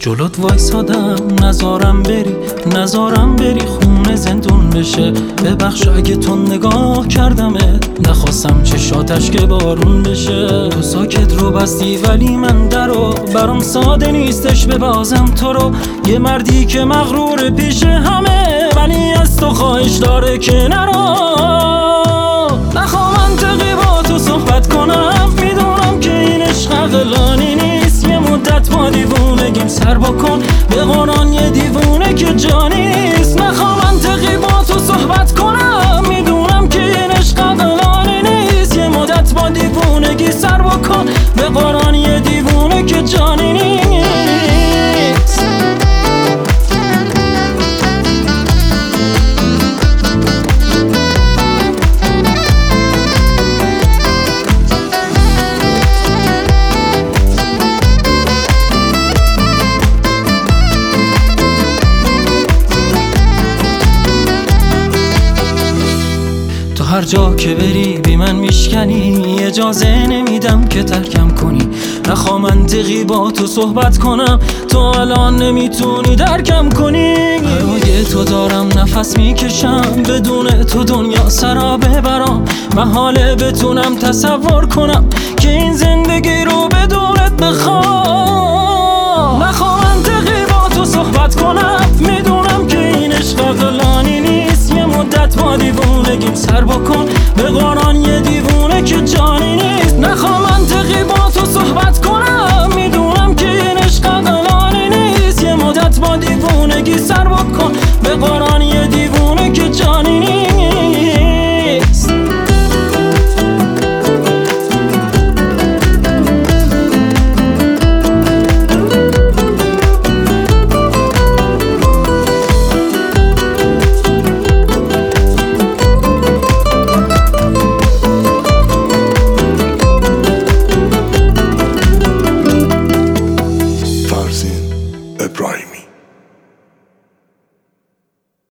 جلوت وایسادم نزارم بری خونه زندون بشه. ببخش اگه تو نگاه کردمت، نخواستم چشاتش که بارون بشه. تو ساکت رو بستی ولی من درو، برام ساده نیستش ببازم تو رو. یه مردی که مغرور پیش همه، ولی از تو خواهش داره که نرو. نخوام منطقی با تو صحبت کنم، میدونم که این عشق عقلانی نیست. یه مدت با دیوونگیم سر بکن، به قرآن یه دیوونه که جا نیست. نخوام منطقی با تو صحبت کنم، میدونم که این عشق عقلانی نیست. یه مدت با دیوونگی سر بکن، به قرآن یه دیوونه که جانی نیست. هر جا که بری بی من میشکنی، اجازه نمیدم که ترکم کنی. نخوام منطقی با تو صحبت کنم، تو الان نمیتونی درکم کنی. برای تو دارم نفس میکشم، بدون تو دنیا سرابه برام. محاله بتونم تصور کنم که این زندگی رو بدونت بخوام. نخوام منطقی با تو صحبت کنم، میدونم که این عشق عقلانی نیست. یه مدت با دیوونگیم سر بکن، به قرآن یه دیوونه که جانی نیست. نخوام منطقی با تو صحبت کنم، میدونم که این عشق عقلانی نیست. یه مدت با دیوونگی سر بکن، به قرآن یه